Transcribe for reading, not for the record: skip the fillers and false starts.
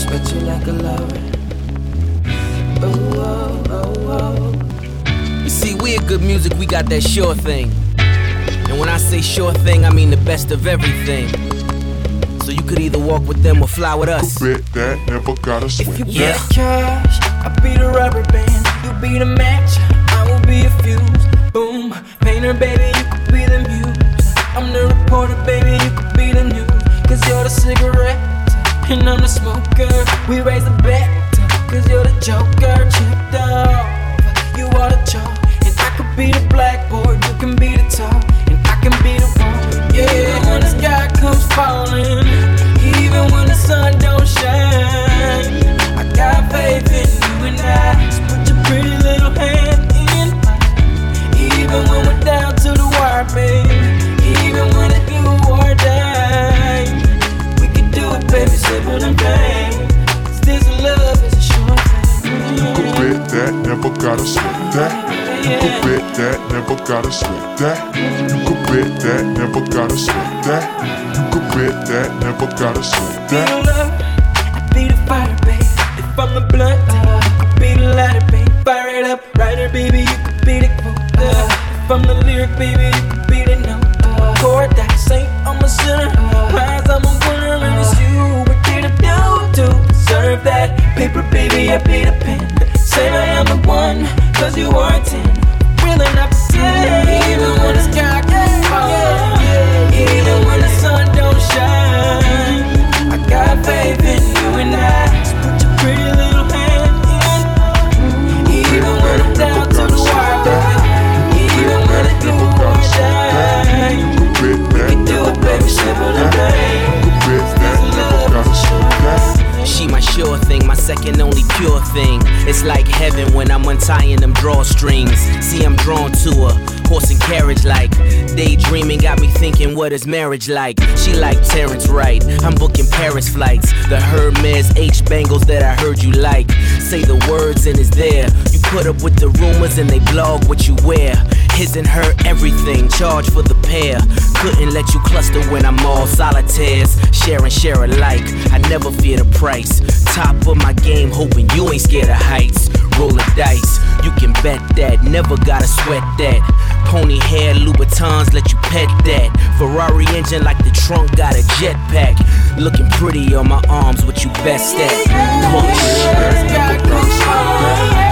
respect you like a lover. Oh, oh, oh, oh. You see, we at Good Music, we got that sure thing. And when I say sure thing, I mean the best of everything. So you could either walk with them or fly with us. Bet that, never gotta sweat. If you be the cash, I'll be the rubber band. You be the match, I will be a fuse. Boom, painter, baby, you could be the muse. I'm the reporter, baby, you could be the news. Cause you're the cigarette, and I'm the smoker. We raise the bet, cause you're the joker. Chipped off, you are the chalk. And I could be the blackboard, you can be the top. And I can be the wall. Yeah, when the sky comes falling, even when the sun don't shine, I got faith in you and I. Just put your pretty little hand in mine. Even when we're down to the wire, baby. Even when it's do or die, we can do it, baby, simple and plain. 'Cause this love is a short thing. You could bet that, never gotta sweat that. You could bet that, never gotta sweat that. You could bet that, never gotta sweat that. You could bet that, never gotta sweat Be the that. love, I be the fire, baby. If I'm the blunt, you could be the lighter, baby. Fire it up, writer, baby, you could be the quote. If I'm the lyric, baby, you could be the note. Chord that saint, I'm a sinner. Prize, I'm a winner, and it's you. What did I do to deserve that? Paper, baby, I be the pen. Say I am the one, cause you are a 10. Really not pretend. Even when the sky gets falling, even when the sun don't shine, I got faith in you and I. Just put your pretty little hand in mine. Even when I'm down to the wire, baby. Even when it do or die, we can do it, baby, simple and plain. She my sure thing, my second only pure thing. It's like heaven when I'm untying them drawstrings. See, I'm drawn to her, horse and carriage like. Daydreaming got me thinking, what is marriage like? She like Terrence Wright, I'm booking Paris flights. The Hermes H bangles that I heard you like. Say the words and it's there. You put up with the rumors and they blog what you wear. His and her everything, charge for the pair. Couldn't let you cluster when I'm all solitaires. Share alike, I never fear the price. Top of my game, hoping you ain't scared of heights. Roll the dice, you can bet that. Never gotta sweat that. Pony hair, Louboutins, let you pet that. Ferrari engine like the trunk got a jetpack. Looking pretty on my arms, what you best at? Push.